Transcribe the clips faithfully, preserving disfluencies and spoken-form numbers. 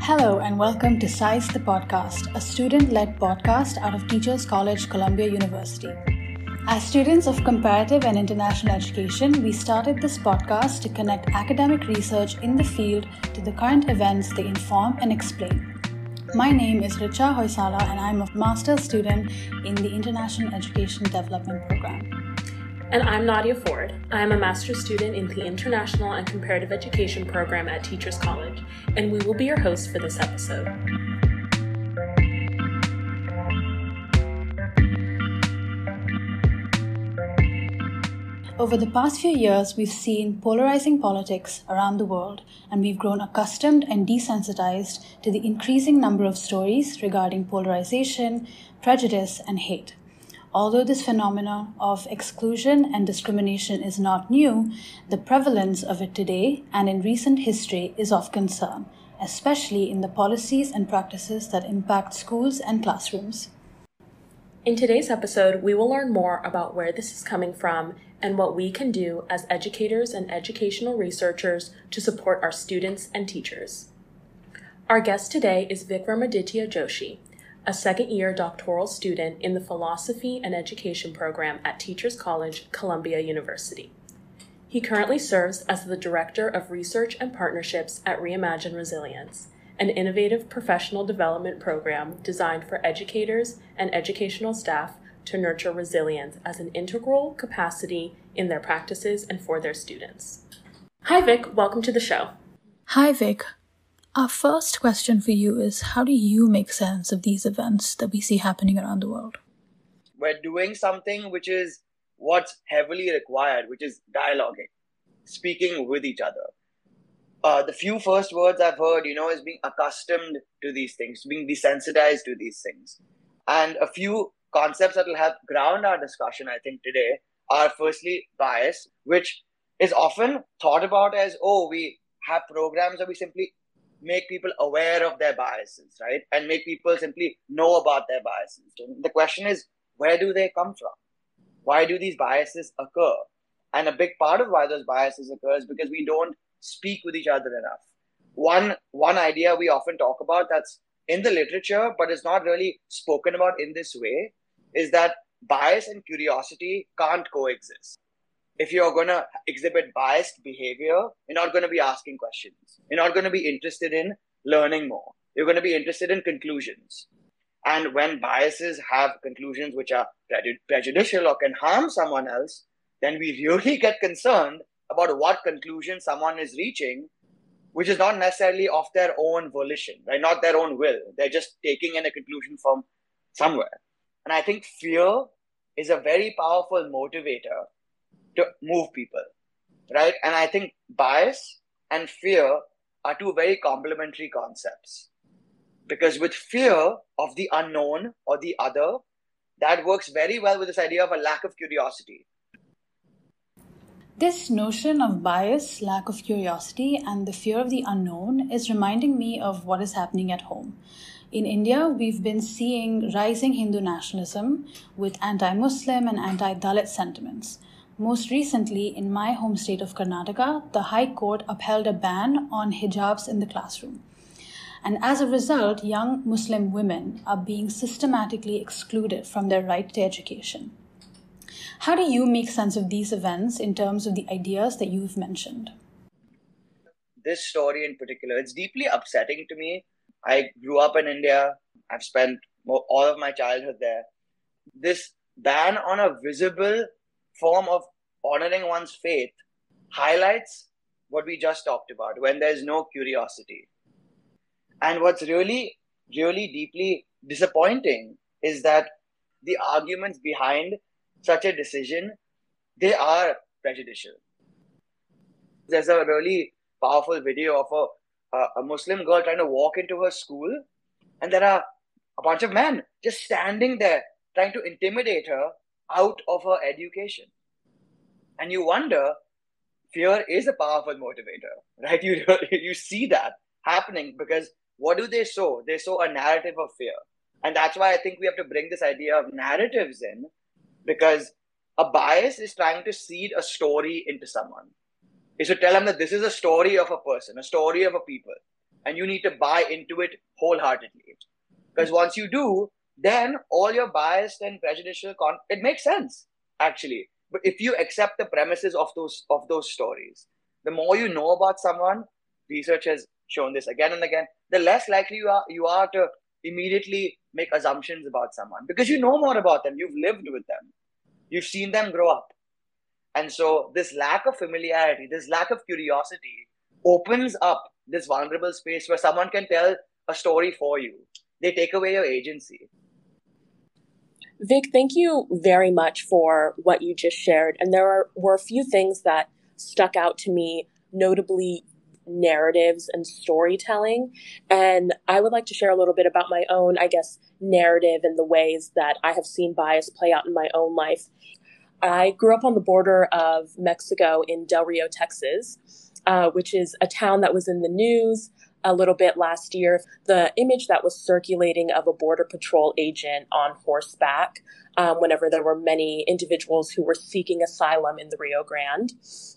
Hello and welcome to SCIES the Podcast, a student-led podcast out of Teachers College, Columbia University. As students of comparative and international education, we started this podcast to connect academic research in the field to the current events they inform and explain. My name is Richa Hoysala and I'm a master's student in the International Education Development Program. And I'm Nadia Ford. I am a master's student in the International and Comparative Education program at Teachers College, and we will be your hosts for this episode. Over the past few years, we've seen polarizing politics around the world, and we've grown accustomed and desensitized to the increasing number of stories regarding polarization, prejudice, and hate. Although this phenomenon of exclusion and discrimination is not new, the prevalence of it today and in recent history is of concern, especially in the policies and practices that impact schools and classrooms. In today's episode, we will learn more about where this is coming from and what we can do as educators and educational researchers to support our students and teachers. Our guest today is Vikramaditya Joshi, a second-year doctoral student in the Philosophy and Education program at Teachers College, Columbia University. He currently serves as the Director of Research and Partnerships at Reimagine Resilience, an innovative professional development program designed for educators and educational staff to nurture resilience as an integral capacity in their practices and for their students. Hi, Vic. Welcome to the show. Hi, Vic. Our first question for you is, how do you make sense of these events that we see happening around the world? We're doing something which is what's heavily required, which is dialoguing, speaking with each other. Uh, the few first words I've heard, you know, is being accustomed to these things, being desensitized to these things. And a few concepts that will help ground our discussion, I think, today are firstly bias, which is often thought about as, oh, we have programs that we simply make people aware of their biases, right? And make people simply know about their biases. The question is, where do they come from? Why do these biases occur? And a big part of why those biases occur is because we don't speak with each other enough. One, one idea we often talk about that's in the literature, but is not really spoken about in this way, is that bias and curiosity can't coexist. If you're going to exhibit biased behavior, you're not going to be asking questions. You're not going to be interested in learning more. You're going to be interested in conclusions. And when biases have conclusions which are prejudicial or can harm someone else, then we really get concerned about what conclusion someone is reaching, which is not necessarily of their own volition, right? Not their own will. They're just taking in a conclusion from somewhere. And I think fear is a very powerful motivator to move people, right? And I think bias and fear are two very complementary concepts. Because with fear of the unknown or the other, that works very well with this idea of a lack of curiosity. This notion of bias, lack of curiosity, and the fear of the unknown is reminding me of what is happening at home. In India, we've been seeing rising Hindu nationalism with anti-Muslim and anti-Dalit sentiments. Most recently, in my home state of Karnataka, the High Court upheld a ban on hijabs in the classroom. And as a result, young Muslim women are being systematically excluded from their right to education. How do you make sense of these events in terms of the ideas that you've mentioned? This story in particular, it's deeply upsetting to me. I grew up in India. I've spent all of my childhood there. This ban on a visible form of honoring one's faith highlights what we just talked about, when there's no curiosity. And what's really, really deeply disappointing is that the arguments behind such a decision, they are prejudicial. There's a really powerful video of a, a, a Muslim girl trying to walk into her school, and there are a bunch of men just standing there trying to intimidate her out of her education. And you wonder, fear is a powerful motivator, right? You, you see that happening because what do they sow? They sow a narrative of fear. And that's why I think we have to bring this idea of narratives in, because a bias is trying to seed a story into someone. Is to tell them that this is a story of a person, a story of a people. and you need to buy into it wholeheartedly. Because once you do, then all your biased and prejudicial con- it makes sense actually. But if you accept the premises of those of those stories, the more you know about someone, research has shown this again and again, the less likely you are you are to immediately make assumptions about someone because you know more about them, you've lived with them, you've seen them grow up. And so this lack of familiarity, this lack of curiosity opens up this vulnerable space where someone can tell a story for you. They take away your agency. Vic, thank you very much for what you just shared. And there are, were a few things that stuck out to me, notably narratives and storytelling. And I would like to share a little bit about my own, I guess, narrative and the ways that I have seen bias play out in my own life. I grew up on the border of Mexico in Del Rio, Texas, uh, which is a town that was in the news a little bit last year. The image that was circulating of a Border Patrol agent on horseback um, whenever there were many individuals who were seeking asylum in the Rio Grande.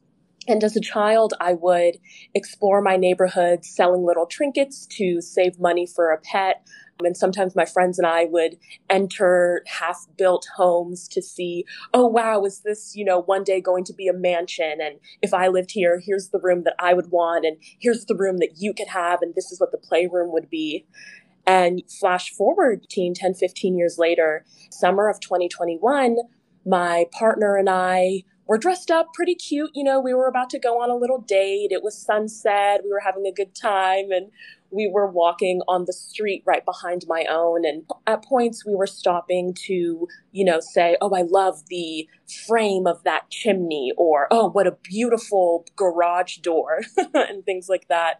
And as a child, I would explore my neighborhood selling little trinkets to save money for a pet. And sometimes my friends and I would enter half-built homes to see, oh, wow, is this, you know, one day going to be a mansion? And if I lived here, here's the room that I would want, and here's the room that you could have, and this is what the playroom would be. And flash forward ten, fifteen years later, summer of twenty twenty-one, my partner and I were dressed up pretty cute. You know, we were about to go on a little date. It was sunset. We were having a good time. And we were walking on the street right behind my own. And at points we were stopping to, you know, say, oh, I love the frame of that chimney, or, oh, what a beautiful garage door and things like that.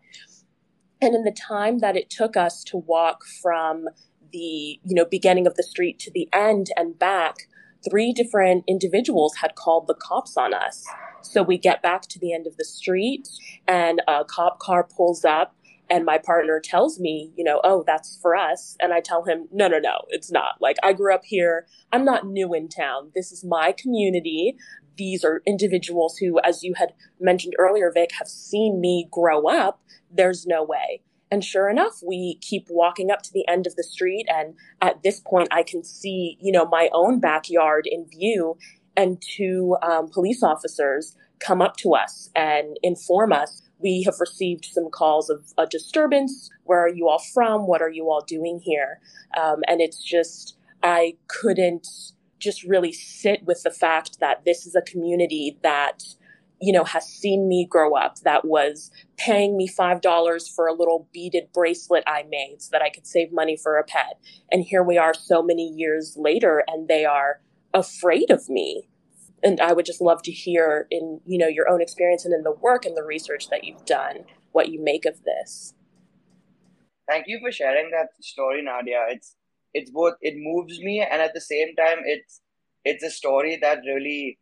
And in the time that it took us to walk from the, you know, beginning of the street to the end and back, three different individuals had called the cops on us. So we get back to the end of the street and a cop car pulls up and my partner tells me, you know, oh, that's for us. And I tell him, no, no, no, it's not. Like, I grew up here. I'm not new in town. This is my community. These are individuals who, as you had mentioned earlier, Vic, have seen me grow up. There's no way. And sure enough, we keep walking up to the end of the street. And at this point, I can see, you know, my own backyard in view. And two um, police officers come up to us and inform us, we have received some calls of a disturbance. Where are you all from? What are you all doing here? Um, and it's just, I couldn't just really sit with the fact that this is a community that, you know, has seen me grow up, that was paying me five dollars for a little beaded bracelet I made so that I could save money for a pet. And here we are so many years later, and they are afraid of me. And I would just love to hear in, you know, your own experience and in the work and the research that you've done, what you make of this. Thank you for sharing that story, Nadia. It's it's both, it moves me, and at the same time, it's it's a story that really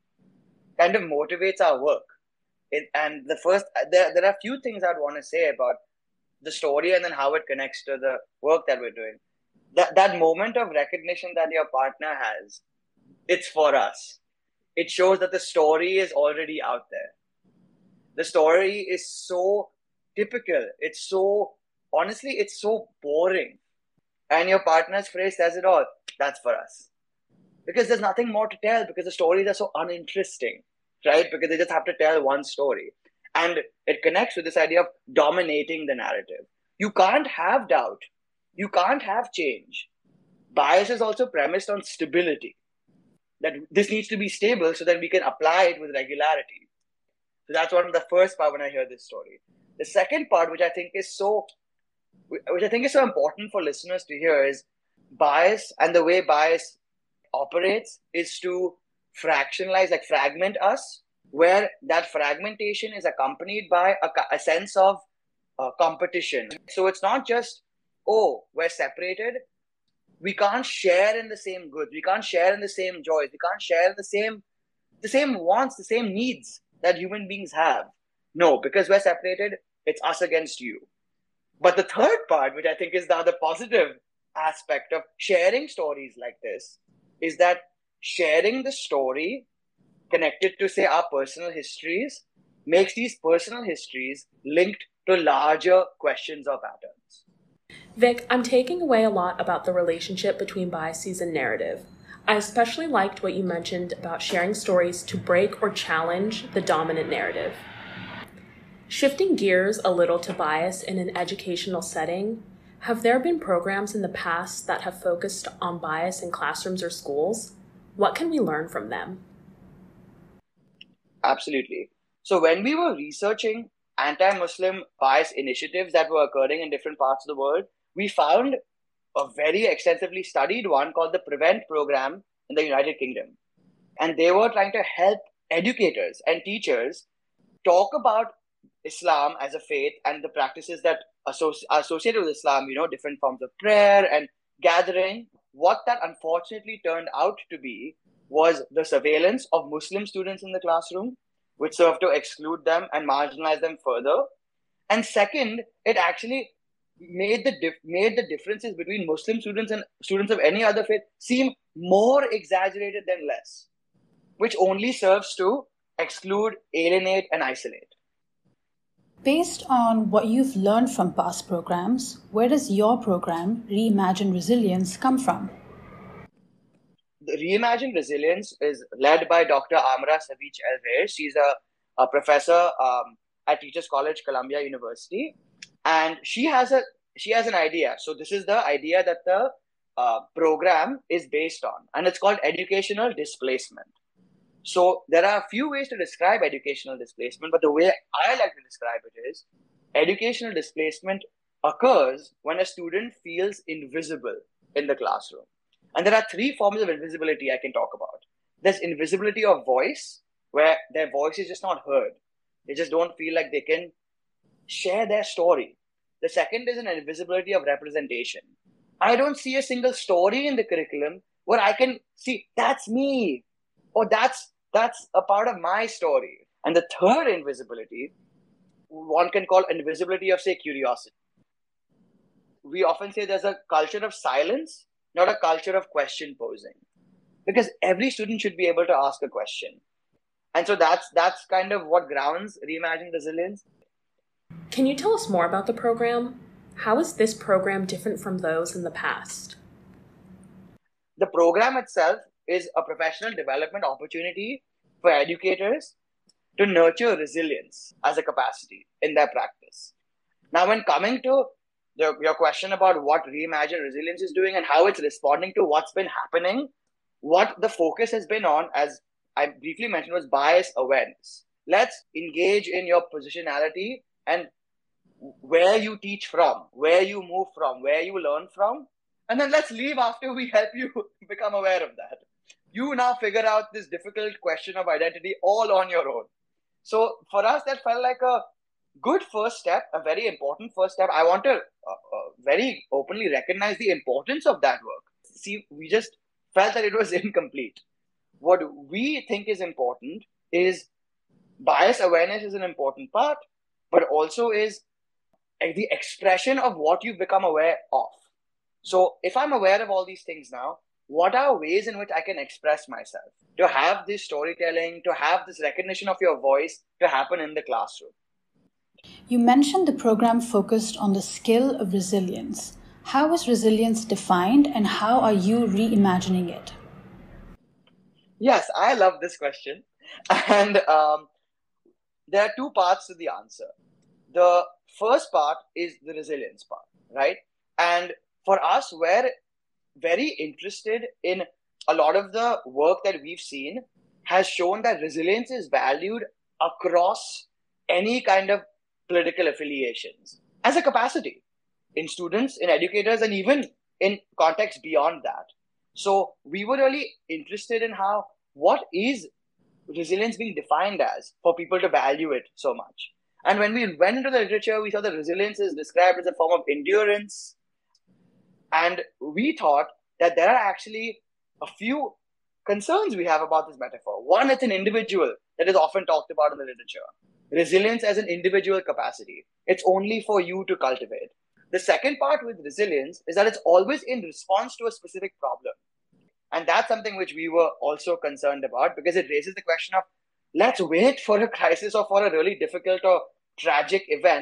kind of motivates our work. It, and the first, there, there are a few things I'd want to say about the story and then how it connects to the work that we're doing. That, that moment of recognition that your partner has, it's for us. It shows that the story is already out there. The story is so typical. It's so, honestly, it's so boring. And your partner's phrase says it all. That's for us. Because there's nothing more to tell, because the stories are so uninteresting, right? Because they just have to tell one story. And it connects with this idea of dominating the narrative. You can't have doubt. You can't have change. Bias is also premised on stability. That this needs to be stable so that we can apply it with regularity. So that's one of the first part when I hear this story. The second part, which I think is so, which I think is so important for listeners to hear, is bias, and the way bias operates is to fractionalize, like fragment us, where that fragmentation is accompanied by a, a sense of uh, competition. So it's not just, oh, we're separated. We can't share in the same goods. We can't share in the same joys. We can't share in the same, the same wants, the same needs that human beings have. No, because we're separated, it's us against you. But the third part, which I think is the other positive aspect of sharing stories like this, is that sharing the story connected to, say, our personal histories makes these personal histories linked to larger questions or patterns. Vic, I'm taking away a lot about the relationship between biases and narrative. I especially liked what you mentioned about sharing stories to break or challenge the dominant narrative. Shifting gears a little to bias in an educational setting, have there been programs in the past that have focused on bias in classrooms or schools? What can we learn from them? Absolutely. So when we were researching anti-Muslim bias initiatives that were occurring in different parts of the world, we found a very extensively studied one called the PREVENT program in the United Kingdom. And they were trying to help educators and teachers talk about Islam as a faith and the practices that associ- are associated with Islam, you know, different forms of prayer and gathering. What that unfortunately turned out to be was the surveillance of Muslim students in the classroom, which served to exclude them and marginalize them further. And second, it actually made the dif- made the differences between Muslim students and students of any other faith seem more exaggerated than less, which only serves to exclude, alienate, and isolate. Based on what you've learned from past programs, where does your program, Reimagine Resilience, come from? The Reimagine Resilience is led by Doctor Amra Savich El-Rey. She's a, a professor um, at Teachers College, Columbia University. And she has a she has an idea. So this is the idea that the uh, program is based on, and it's called educational displacement. So there are a few ways to describe educational displacement, but the way I like to describe it is educational displacement occurs when a student feels invisible in the classroom. And there are three forms of invisibility I can talk about. There's invisibility of voice, where their voice is just not heard. They just don't feel like they can share their story. The second is an invisibility of representation. I don't see a single story in the curriculum where I can see, that's me, or that's that's a part of my story. And the third invisibility, one can call invisibility of, say, curiosity. We often say there's a culture of silence, not a culture of question posing, because every student should be able to ask a question. And so that's that's kind of what grounds Reimagine Resilience. Can you tell us more about the program? How is this program different from those in the past? The program itself is a professional development opportunity for educators to nurture resilience as a capacity in their practice. Now, when coming to the, your question about what Reimagine Resilience is doing and how it's responding to what's been happening, what the focus has been on, as I briefly mentioned, was bias awareness. Let's engage in your positionality and where you teach from, where you move from, where you learn from, and then let's leave after we help you become aware of that. You now figure out this difficult question of identity all on your own. So for us, that felt like a good first step, a very important first step. I want to uh, uh, very openly recognize the importance of that work. See, we just felt that it was incomplete. What we think is important is bias awareness is an important part, but also is the expression of what you've become aware of. So if I'm aware of all these things now, what are ways in which I can express myself? To have this storytelling, to have this recognition of your voice to happen in the classroom. You mentioned the program focused on the skill of resilience. How is resilience defined and how are you reimagining it? Yes, I love this question. And um, there are two parts to the answer. The first part is the resilience part, right? And for us, we're very interested in a lot of the work that we've seen has shown that resilience is valued across any kind of political affiliations as a capacity in students, in educators, and even in context beyond that. So we were really interested in how, what is resilience being defined as for people to value it so much. And when we went into the literature, we saw that resilience is described as a form of endurance. And we thought that there are actually a few concerns we have about this metaphor. One, it's an individual that is often talked about in the literature. Resilience as an individual capacity. It's only for you to cultivate. The second part with resilience is that it's always in response to a specific problem. And that's something which we were also concerned about because it raises the question of, let's wait for a crisis or for a really difficult or tragic event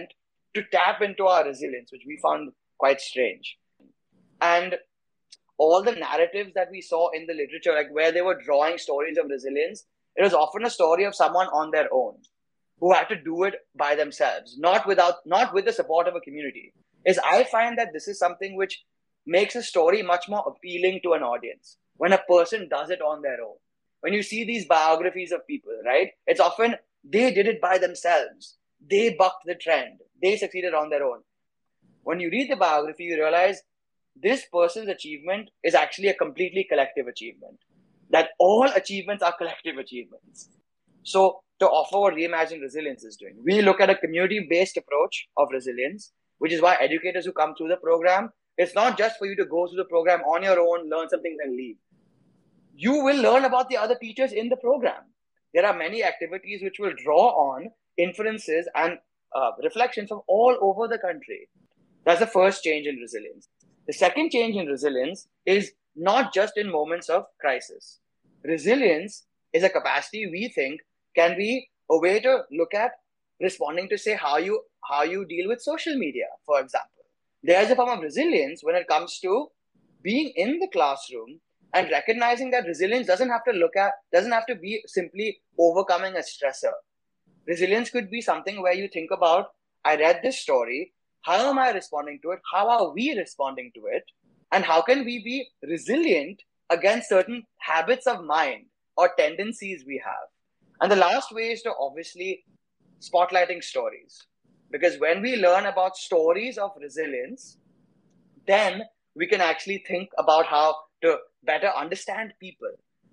to tap into our resilience, which we found quite strange. And all the narratives that we saw in the literature, like where they were drawing stories of resilience, it was often a story of someone on their own who had to do it by themselves, not without, not with the support of a community. Is I find that this is something which makes a story much more appealing to an audience when a person does it on their own. When you see these biographies of people, right? It's often they did it by themselves. They bucked the trend. They succeeded on their own. When you read the biography, you realize this person's achievement is actually a completely collective achievement. That all achievements are collective achievements. So to offer what Reimagine Resilience is doing, we look at a community-based approach of resilience, which is why educators who come through the program, it's not just for you to go through the program on your own, learn some things and leave. You will learn about the other teachers in the program. There are many activities which will draw on inferences and uh, reflections from all over the country. That's the first change in resilience. The second change in resilience is not just in moments of crisis. Resilience is a capacity we think can be a way to look at responding to, say, how you how you deal with social media, for example. There's a form of resilience when it comes to being in the classroom and recognizing that resilience doesn't have to look at, doesn't have to be simply overcoming a stressor. Resilience could be something where you think about, I read this story, how am I responding to it? How are we responding to it? And how can we be resilient against certain habits of mind or tendencies we have? And the last way is to obviously spotlighting stories. Because when we learn about stories of resilience, then we can actually think about how to better understand people.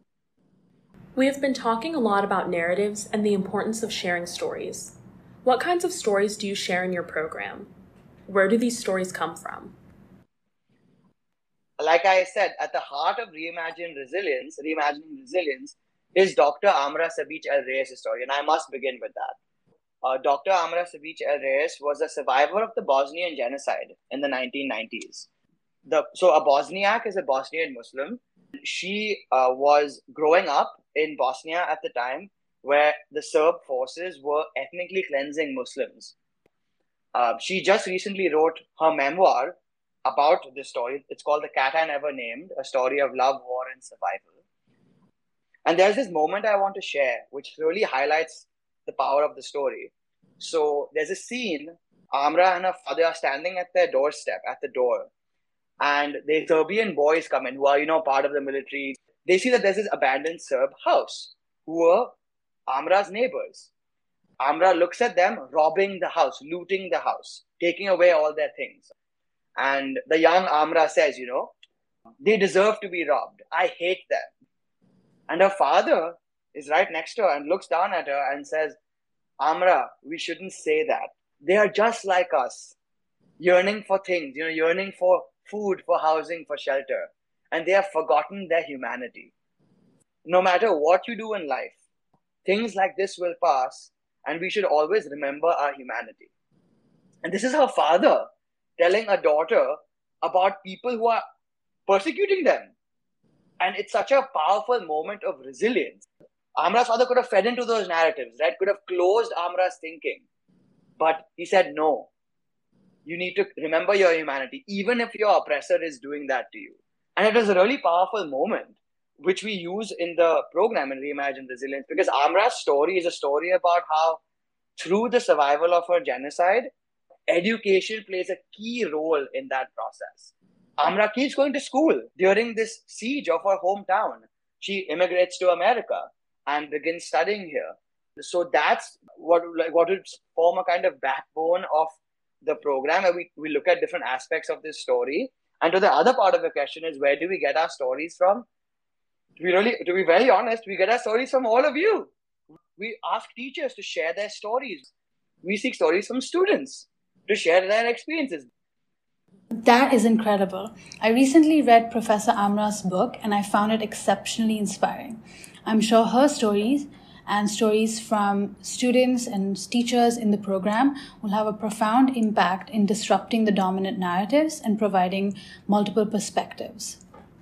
We have been talking a lot about narratives and the importance of sharing stories. What kinds of stories do you share in your program? Where do these stories come from? Like I said, at the heart of Reimagine Resilience, Reimagining Resilience, is Doctor Amra Sabich El Reyes' story, and I must begin with that. Uh, Doctor Amra Sabich El Reyes was a survivor of the Bosnian genocide in the nineteen nineties. The, so a Bosniak is a Bosnian Muslim. She uh, was growing up in Bosnia at the time where the Serb forces were ethnically cleansing Muslims. Uh, she just recently wrote her memoir about this story. It's called The Cat I Never Named, a story of love, war, and survival. And there's this moment I want to share, which really highlights the power of the story. So there's a scene, Amra and her father are standing at their doorstep, at the door. And the Serbian boys come in, who are, you know, part of the military. They see that there's this abandoned Serb house, who were Amra's neighbors. Amra looks at them robbing the house, looting the house, taking away all their things. And the young Amra says, you know, they deserve to be robbed. I hate them. And her father is right next to her and looks down at her and says, Amra, we shouldn't say that. They are just like us, yearning for things, you know, yearning for food, for housing, for shelter. And they have forgotten their humanity. No matter what you do in life, things like this will pass, and we should always remember our humanity. And this is her father telling a daughter about people who are persecuting them. And it's such a powerful moment of resilience. Amra's father could have fed into those narratives, right? Could have closed Amra's thinking. But he said, no, you need to remember your humanity, even if your oppressor is doing that to you. And it was a really powerful moment, which we use in the program in Reimagine Resilience, because Amra's story is a story about how, through the survival of her genocide, education plays a key role in that process. Amra keeps going to school during this siege of her hometown. She immigrates to America and begins studying here. So that's what, like, what would form a kind of backbone of the program, where we, we look at different aspects of this story. And to the other part of the question is, where do we get our stories from? To be really, to be very honest, we get our stories from all of you. We ask teachers to share their stories. We seek stories from students to share their experiences. That is incredible. I recently read Professor Amra's book and I found it exceptionally inspiring. I'm sure her stories and stories from students and teachers in the program will have a profound impact in disrupting the dominant narratives and providing multiple perspectives.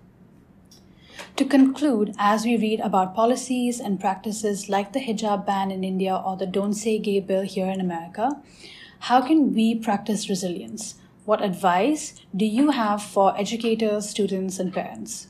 To conclude, as we read about policies and practices like the hijab ban in India or the Don't Say Gay bill here in America, how can we practice resilience? What advice do you have for educators, students, and parents?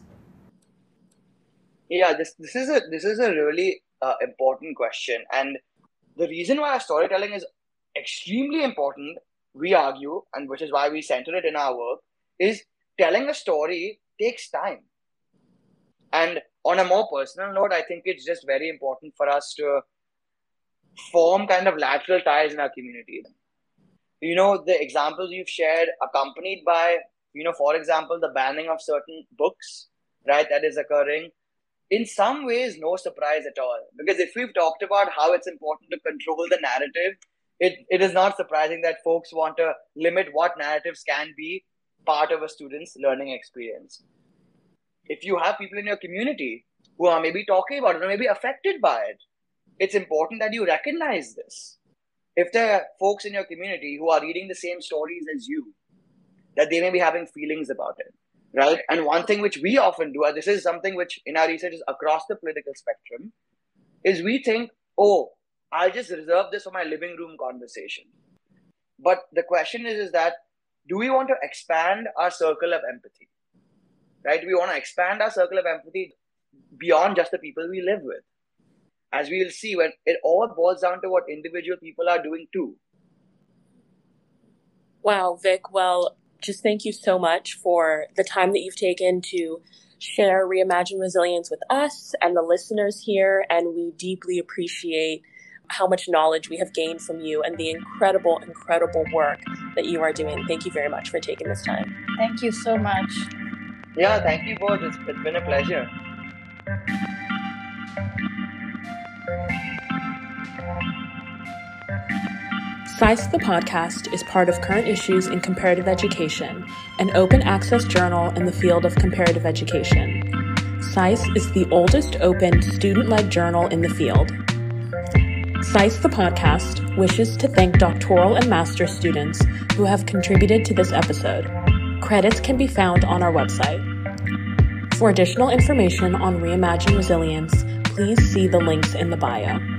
Yeah, this this is a this is a really uh, important question, and the reason why storytelling is extremely important, we argue, and which is why we center it in our work, is telling a story takes time. And on a more personal note, I think it's just very important for us to form kind of lateral ties in our community. You know, the examples you've shared, accompanied by, you know, for example, the banning of certain books, right, that is occurring. In some ways, no surprise at all. Because if we've talked about how it's important to control the narrative, it, it is not surprising that folks want to limit what narratives can be part of a student's learning experience. If you have people in your community who are maybe talking about it or maybe affected by it, it's important that you recognize this. If there are folks in your community who are reading the same stories as you, that they may be having feelings about it, right? And one thing which we often do, and this is something which in our research is across the political spectrum, is we think, oh, I'll just reserve this for my living room conversation. But the question is, is that, do we want to expand our circle of empathy, right? We want to expand our circle of empathy beyond just the people we live with. As we will see, when it all boils down to what individual people are doing too. Wow, Vic. Well, just thank you so much for the time that you've taken to share Reimagine Resilience with us and the listeners here. And we deeply appreciate how much knowledge we have gained from you and the incredible, incredible work that you are doing. Thank you very much for taking this time. Thank you so much. Yeah, thank you both. It's, it's been a pleasure. SAIS the Podcast is part of Current Issues in Comparative Education, an open access journal in the field of comparative education. SAIS is the oldest open student-led journal in the field. SAIS the Podcast wishes to thank doctoral and master's students who have contributed to this episode. Credits can be found on our website. For additional information on Reimagine Resilience, please see the links in the bio.